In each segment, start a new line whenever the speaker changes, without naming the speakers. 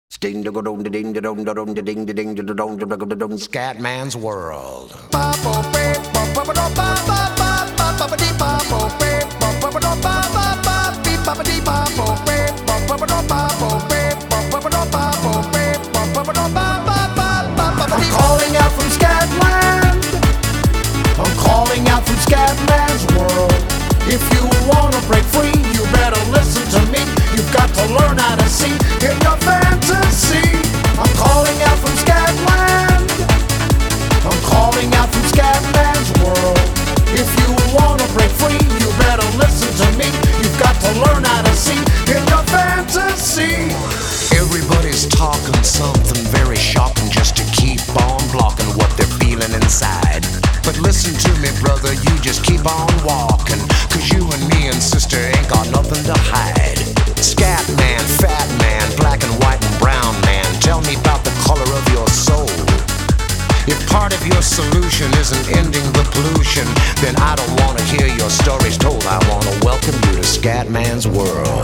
Scatman's World.
I'm calling out from Scatland. I'm calling out from Scatman's World. If you wanna break free, you better listen to me. You've got to learn how to see in your fantasy. I'm calling out from Scatland. I'm calling out from Scatman's World. If you wanna break free, you better listen to me. You've got to learn how to see in your fantasy.
Everybody's talking something very shocking just to keep on blocking what they're feeling inside. But listen to me, brother, you just keep on walking, 'cause you and me and sister ain't got nothing to hide. Scat man, fat man, black and white and brown man, tell me about the color of your soul. If part of your solution isn't ending the pollution, then I don't want to hear your stories told. I want to welcome you to Scatman's World.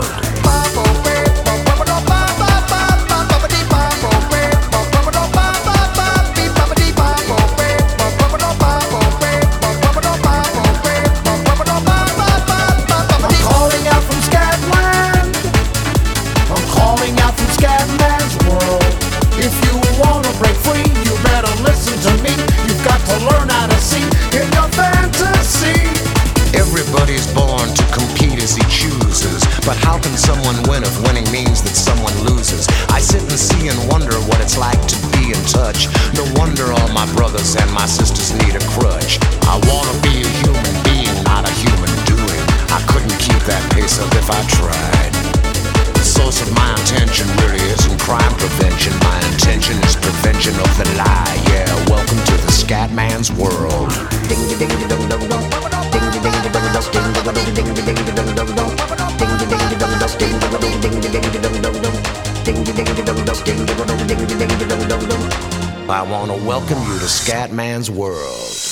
If you wanna break free, you better listen to me. You've got to learn how to see in your fantasy.
Everybody's born to compete as he chooses, but how can someone win if winning means that someone loses? I sit and see and wonder what it's like to be in touch. No wonder all my brothers and my sisters need a crutch. I wanna be a human being, not a human doing. I couldn't keep that pace up if I tried. The source of my intention really isn't crime prevention. My intention is prevention of the lie. Yeah, welcome to the Scatman's World. I want to welcome you to Scatman's World.